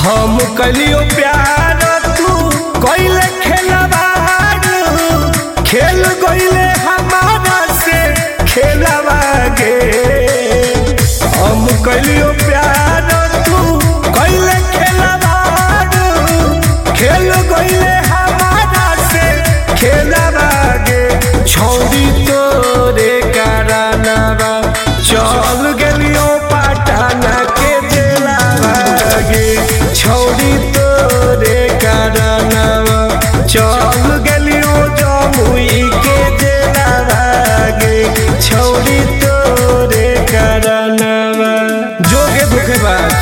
हम कलियो प्यार तू कइले खेलवाड़ खेल गइले हमारा से खेलवा गे। हम कलियो प्यार तू कइले खेलवाड़ खेल गइले हमारा से खेलवा गे। छौरी तोरे करानवा चल गेलियो पटना के जेलवा गे। छौरी तोरे करानवा चल गेलियो जमुई के जेलवा गे। छौरी तोरे करानवा जोगे धोखेबाज।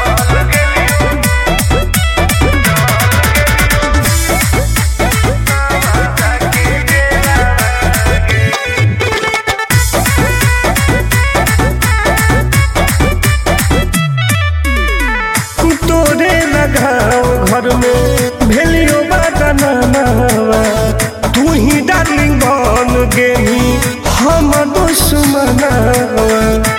घर में भेलियो बदनावा तू ही डार्लिंग बन गेली हम दुश्मनावा।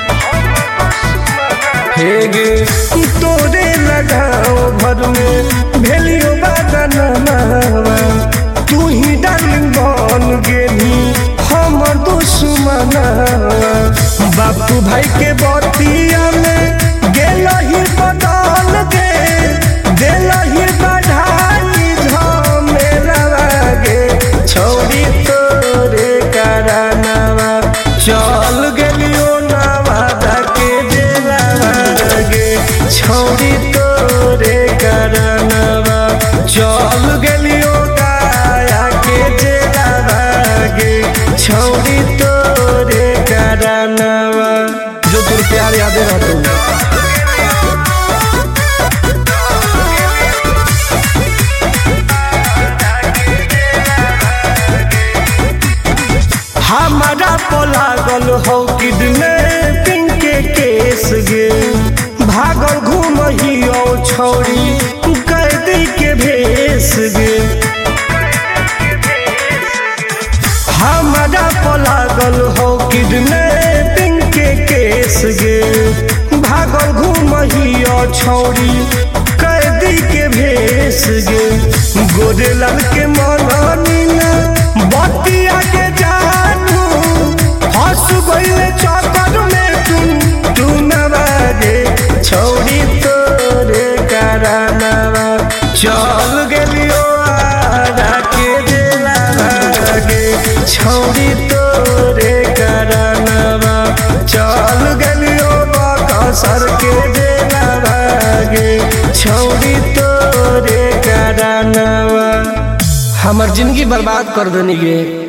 हे गे तोरे लगाओ घर में भेलियो बदनावा तू ही डार्लिंग बन गेली हम दुश्मनावा। बापू भाई के बतिया में गेल ही बदल गे देलही बढ़ाई झमेलवा गे। छौरी तोरे करानवा चल गेलियो नवादा के जेलवा गे। छौरी तोरे करानवा चल गेलियो गया के जेलवा गे। छौरी तोरे करानवा जो तोर प्यार यादे रहतो। हमारा लागल हो किडनैपिंग के केस गे। भागल घूमहियो छौरी कैदी के भेस गे। हमारा लागल हो किडनैपिंग के केस गे। भागल घूमहियो छौरी कैदी के भेस गे। गोरेलाल के मननी ना बतिया के जानू हंस गइले चक्कर में तू नवा गे। छौरी तोरे करानवा चल गेलियो आरा के जेलवा गे। छौरी तोरे करानवा चल गेलियो बक्सर के जेलवा गे। छौरी तोरे करानवा हमर जिंदगी बर्बाद कर देनी गे।